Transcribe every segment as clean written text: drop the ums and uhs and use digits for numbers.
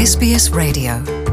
SBS Radio.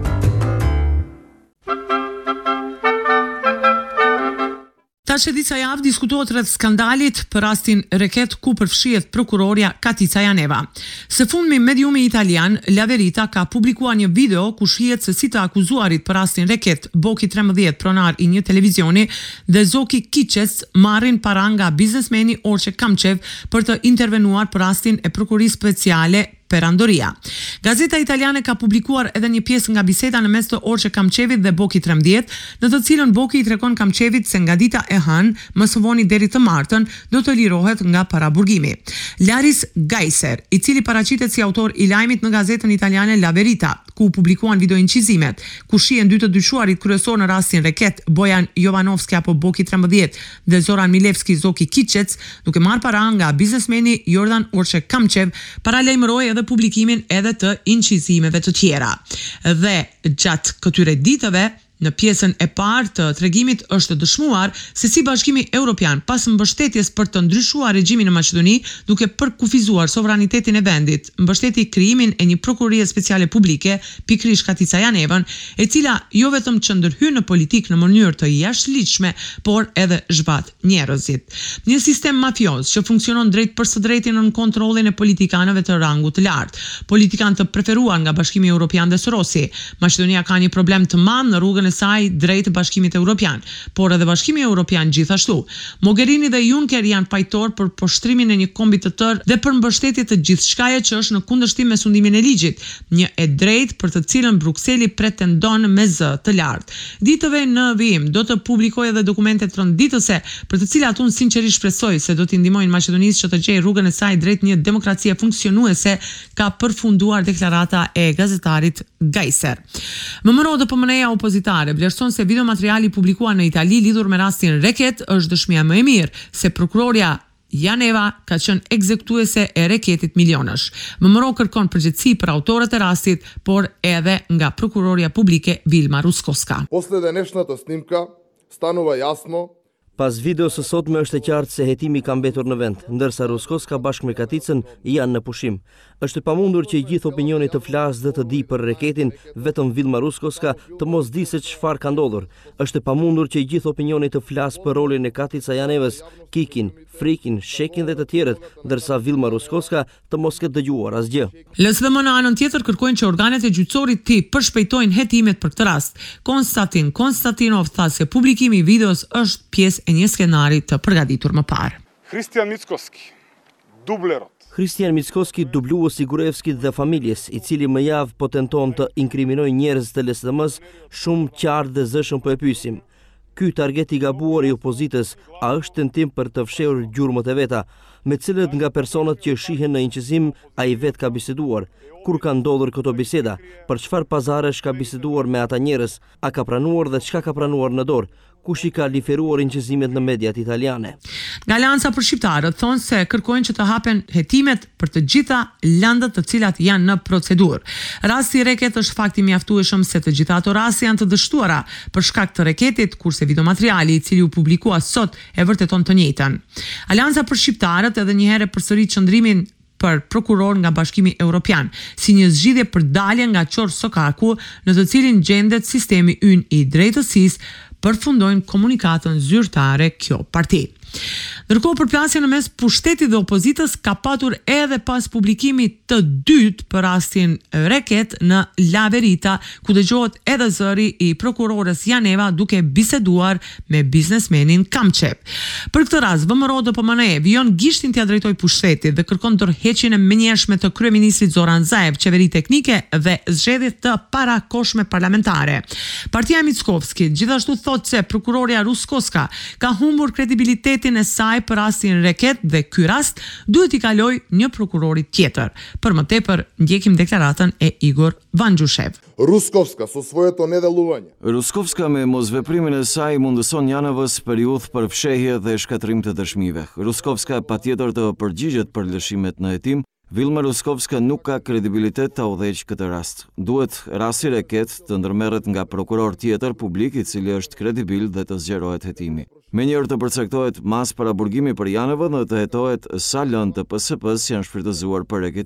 Tash disa javë diskutohet rreth skandalit për rastin reket ku përfshihet prokuroria Katica Janeva. Së fundmi mediumi italian La Verità ka publikuar një video ku shihet se si të akuzuarit për rastin reket Boki 13, pronar i një televizioni, dhe Zoki Kiçes marrin para nga biznesmeni Orçe Kamçev për të intervenuar për rastin e prokurisë speciale Perandoria. Gazeta italiane ka publikuar edhe një pjesë nga biseda në mes të Orçe Kamçevit dhe Boki 13, në të cilën Boki i tregon Kamçevit se nga dita e hënë, më së voni deri të martën, do të lirohet nga paraburgimi. Laris Gajser, i cili paraqitet si autor i lajmit në gazetën italiane La Verità, ku publikuan video incizimet, ku shihen dy të dyshuarit kryesor në rastin reket, Bojan Jovanovski apo Boki 13 dhe Zoran Milevski Zoki Kiçes, duke marrë para nga biznesmeni Jordan Orçe Kamçev, paralajmëroi dhe publikimin edhe të incizimeve të tjera. Dhe gjatë këtyre ditëve, në pjesën e parë të tregimit është dëshmuar se si Bashkimi Evropian, pas mbështetjes për të ndryshuar regjimin në Maqedoni, duke përkufizuar sovranitetin e vendit, mbështeti krijimin e një prokurie speciale publike, pikërisht Katica Janevën, e cila jo vetëm që ndërhyn në politikë në mënyrë të jashtëligjshme, por edhe zhvat njerëzit. Një sistem mafioz që funksionon drejt për së drejti nën kontrollin e politikanëve të rangut të lartë, politikanë të preferuar nga Bashkimi Evropian dhe Sorosi. Maqedonia ka një problem të madh në rrugën e saj drejt Bashkimit Evropian, por edhe Bashkimi Evropian gjithashtu. Mogherini dhe Juncker janë fajtor për poshtrimin e një kombi të tërë dhe për mbështetje të gjithçkaje që është në kundërshtim me sundimin e ligjit, një e drejtë për të cilën Brukseli pretendon me zë të lartë. Ditëve në vijim do të publikojë edhe dokumente rënditëse për të cilat unë sinqerisht shpresoj se do t'i ndihmojnë Maqedonisë që të gjejë rrugën e saj drejt një demokracie funksionuese, ka përfunduar deklarata e gazetarit Gajser. MMRO-DPMNE-ja opozitare vlerëson se videomateriali publikuar në Itali lidhur me rastin reket është dëshmia më e mirë se prokuroria Janeva ka qenë ekzekutuese e reketit milionësh. MMRO kërkon përgjegjësi për autorët e rastit, por edhe nga prokuroria publike Vilma Ruskoska. После денешната снимка станува јасно. Pas videos së sotme është e qartë se hetimi ka mbetur në vend, ndërsa Ruskoska bashkë me Katicën janë në pushim. Është e pamundur që i gjithë opinioni të flasë dhe të di për reketin, vetëm Vilma Ruskoska të mos di se çfarë ka ndodhur. Është e pamundur që i gjithë opinioni të flasë për rolin e Katica Janevës, Kikin, Frikin, Shekin dhe të tjerët, ndërsa Vilma Ruskoska të mos ketë dëgjuar asgjë. LSDM në anën tjetër kërkojnë që organet e gjyqësorit të përshpejtojnë hetimet për këtë rast. Konstantin Konstantinov tha se publikimi i videos është pjesë e një skenari të përgatitur më parë. Християн Мицкоски, dublerot. Hristijan Mickoski, dubluesi Gurevskit dhe familjes, i cili më javë po tenton të inkriminojë njerëz të LSDM-s, shumë qartë dhe zëshëm po e pyesim. Ky target i gabuar i opozitës, a është tentim për të fshehur gjurmët e veta, me cilët nga personat që shihen në incizim ai vet ka biseduar? Kur ka ndodhur këto biseda? Për çfarë pazaresh ka biseduar me ata njerëz? A ka pranuar dhe çka ka pranuar në dorë? Kush i ka liferuar incizimet në mediat italiane? Nga Alianca për Shqiptarët thonë se kërkojnë që të hapen hetimet për të gjitha lëndët të cilat janë në procedurë. Rasti i reket është fakti mjaftueshëm se të gjitha ato raste janë të dështuara për shkak të reketit, kurse videomateriali i cili u publikua sot e vërteton të njëjtën. Alianca për Shqiptarët edhe një herë përsërit qëndrimin për prokuror nga Bashkimi Evropian, si një zgjidhje për dalje nga Qor Sokaku, në të cilin gjendet sistemi ynë i drejtësisë, përfundojnë komunikatën zyrtare kjo parti. Ndërkohë përplasja në mes pushtetit dhe opozitës ka patur edhe pas publikimit të dytë për rastin reket në La Verità, ku dëgjohet edhe zëri i prokurores Janeva duke biseduar me biznesmenin Kamçev. Për këtë rast, MMRO-DPMNE vijon gishtin t'ia drejtoj pushtetit dhe kërkon tërheqjen e menjëhershme të kryeministrit Zoran Zaev, qeveri teknike dhe zgjedhje të parakohshme parlamentare. Partia e Mickovskit gjithashtu thotë se prokuroria Ruskoska ka humbur kredibilitetin e saj për rastin reket dhe ky rast duhet i kaloj një prokurori tjetër. Për më tepër ndjekim deklaratën e Igor Vangjushev. Ruskovska со своето неделување. Ruskovska me mosveprimin e saj mundëson Janevës periudhë për fshehje dhe shkatrim të dëshmive. Ruskovska patjetër të përgjigjet për lëshimet në hetim. Vilma Ruskovska nuk ka kredibilitet të udhëheqë këtë rast. Duhet rasti reket të ndërmerret nga prokuror tjetër publik i cili është kredibil dhe të zgjerohet hetimi. Menjëherë të përcaktohet mas paraburgimi për Janevën dhe të hetohet sa lëndë të PSP-s janë shfrytëzuar për reketim.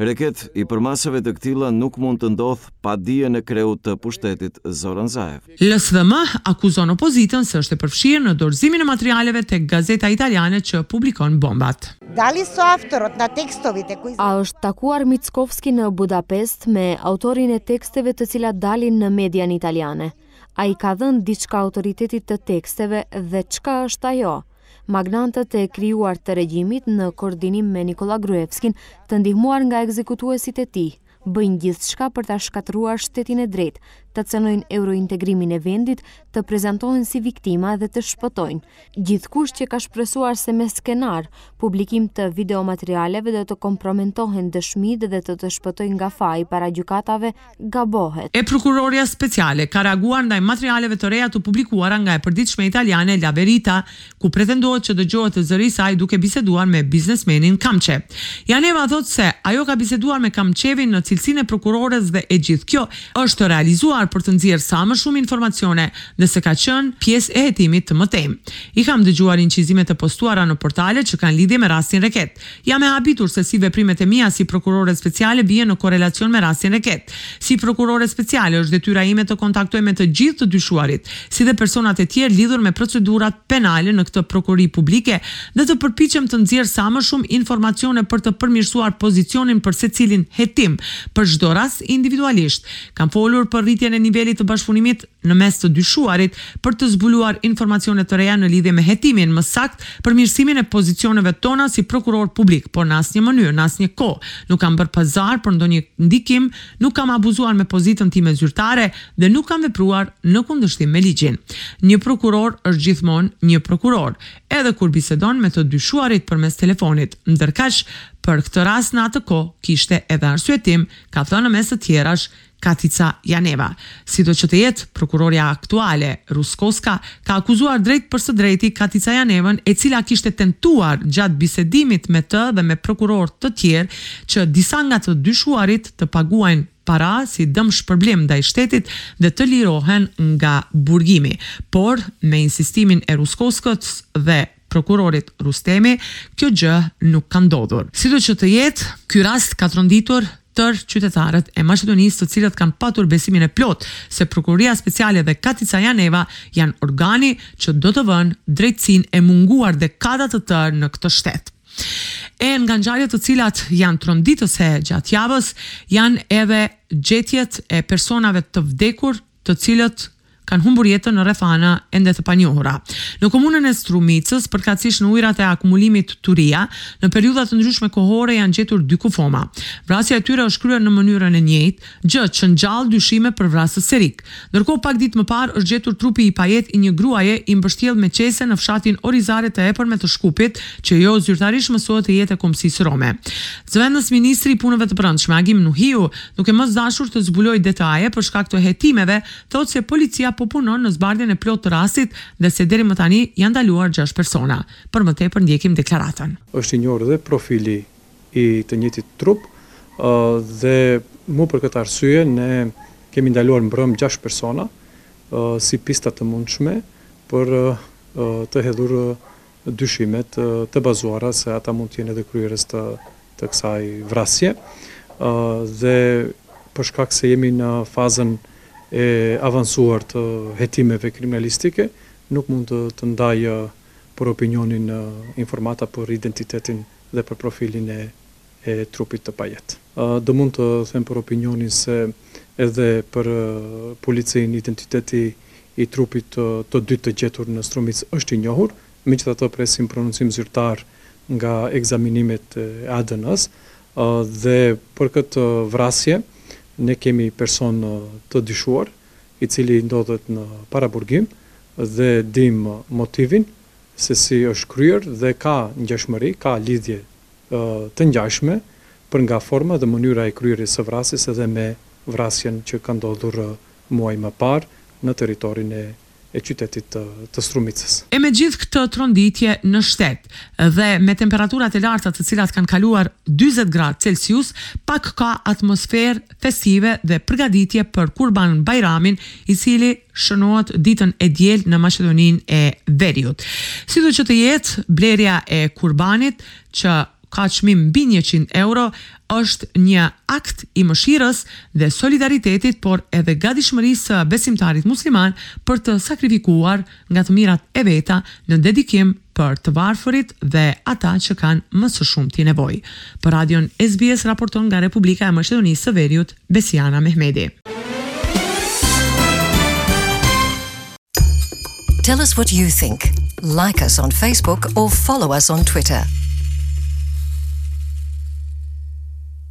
Reket i përmasave të këtilla nuk mund të ndodh pa dijen e kreut të pushtetit Zoran Zaev. LSVM akuzon opozitën se është e përfshirë në dorëzimin e materialeve tek gazeta italiane që publikon bombat. A është takuar Mickovski në Budapest me autorin e teksteve të cilat dalin në median italiane? A i ka dhënë diçka autoritetit të teksteve dhe çka është ajo? Magnantët e krijuar të regjimit në koordinim me Nikola Gruevskin, të ndihmuar nga ekzekutuesit e tij, bëjnë gjithçka për ta shkatëruar shtetin e drejtë, të cënojnë eurointegrimin e vendit, të prezantohen si viktima dhe të shpëtojnë. Gjithkush që ka shpresuar se me skenar, publikim të videomaterialeve dhe të kompromentohen dëshmitë dhe të shpëtojnë nga faji para gjykatave, gabohet. E prokuroria speciale ka reaguar ndaj materialeve të reja të publikuara nga e përditshme italiane La Verità, ku pretendohet që dëgjohet të zëri i saj duke biseduar me biznesmenin Kamçe. Janeva thotë se ajo ka biseduar me Kamçevin në cilësinë e prokurores dhe e gjithë kjo është realizuar për të nxjerrë sa më shumë informacione dhe se ka qenë pjesë e hetimit të mëtejmë. I kam dëgjuar incizimet e postuara në portale që kanë lidhje me rastin Reket. Jam e habitur se si veprimet e mia si prokurore speciale bien në korrelacion me rastin Reket. Si prokurore speciale është detyra ime të kontaktoj me të gjithë të dyshuarit, si dhe personat e tjerë lidhur me procedurat penale në këtë prokurori publike dhe të përpiqem të nxjerr sa më shumë informacione për të përmirësuar pozicionin për secilin hetim, për çdo rast individualisht. Kam folur për rritjen e nivelit të bashkëpunimit në mes të dyshuarit për të zbuluar informacione të reja në lidhje me hetimin, më saktë përmirësimin e pozicioneve tona si prokuror publik, por në asnjë mënyrë, në asnjë kohë nuk kam bërë pazar për ndonjë ndikim, nuk kam abuzuar me pozitën time zyrtare dhe nuk kam vepruar në kundërshtim me ligjin. Një prokuror është gjithmonë një prokuror, edhe kur bisedon me të dyshuarit përmes telefonit. Ndërkaq, për këtë rast në atë kohë kishte edhe arsyetim, ka thënë mes të tjerash Katica Janeva. Sido që të jetë, prokuroria aktuale, Ruskovska, ka akuzuar drejt për së drejti Katica Janevën, e cila kishte tentuar gjatë bisedimit me të dhe me prokuror të tjerë që disa nga të dyshuarit të paguajnë para si dëm shpërblim ndaj shtetit dhe të lirohen nga burgimi. Por, me insistimin e Ruskovskës dhe prokurorit Rustemi, kjo gjë nuk ka ndodhur. Sido që të jetë, ky rast ka tronditur tërë qytetarët e Maqedonisë, të cilët kanë patur besimin e plot se Prokuroria Speciale dhe Katica Janeva janë organi që do të vënë drejtësinë e munguar dekadat të tërë në këtë shtet. E nga ngjarjet të cilat janë tronditëse gjatë javës, janë edhe gjetjet e personave të vdekur, të cilët kanë humbur jetën në rrethana ende të panjohura. Në komunën e Strumicës, përkatësisht në ujërat e akumulimit Turia, në periudha të ndryshme kohore janë gjetur 2 kufoma. Vrasja e tyre është kryer në mënyrën e njëjtë, gjë që ngjall dyshime për vrasës serik. Ndërkohë pak ditë më parë është gjetur trupi i pajet i një gruaje i mbështjellë me qese në fshatin Orizare të epërme të Shkupit, që jo zyrtarisht mësohet të jetë e Kombësisë Rome. Zëvendës ministri i punëve të brendshme Agim Nuhiu, duke mos dashur të zbulojë detaje për shkak të hetimeve, thotë se policia po punon në zbardhjen e plotë të rastit dhe se deri më tani janë ndaluar 6 persona. Për më tepër ndjekim deklaratën. Është i njohur dhe profili i të njëjtit trup dhe mu për këtë arsye ne kemi ndaluar mbrëm 6 persona si pista të mundshme për të hedhur dyshimet të bazuara se ata mund të jenë edhe kryerës të kësaj vrasje dhe për shkak se jemi në fazën e avancuar të hetimeve kriminalistike, nuk mund të ndaj për opinionin informata për identitetin dhe për profilin e trupit të pajet. Do mund të them për opinionin se edhe për policin identiteti i trupit të dytë të gjetur në Strumicë është i njohur, megjithatë presim prononcim zyrtar nga ekzaminimet e ADN-s dhe për këtë vrasje ne kemi person të dyshuar, i cili ndodhet në paraburgim dhe dim motivin se si është kryer dhe ka ngjashmëri, ka lidhje të ngjashme për nga forma dhe mënyra e kryerjes së vrasjes edhe me vrasjen që ka ndodhur muaj më parë në territorin e qytetit të Strumicës. E me gjithë këtë tronditje në shtet dhe me temperaturat e larta të cilat kanë kaluar 40 gradë Celsius, pak ka atmosferë festive dhe përgatitje për Kurban Bajramin, i cili shënohet ditën e diel në Maqedoninë e Veriut. Sido që të jetë, blerja e kurbanit që ka çmim mbi 100 euro, është një akt i mëshirës dhe solidaritetit, por edhe gatishmërisë së besimtarit musliman për të sakrifikuar nga të mirat e veta në dedikim për të varfërit dhe ata që kanë më së shumti nevojë. Për radion SBS raporton nga Republika e Maqedonisë së Veriut, Besiana Mehmedi. Tell us what you think. Like us on Facebook or follow us on Twitter.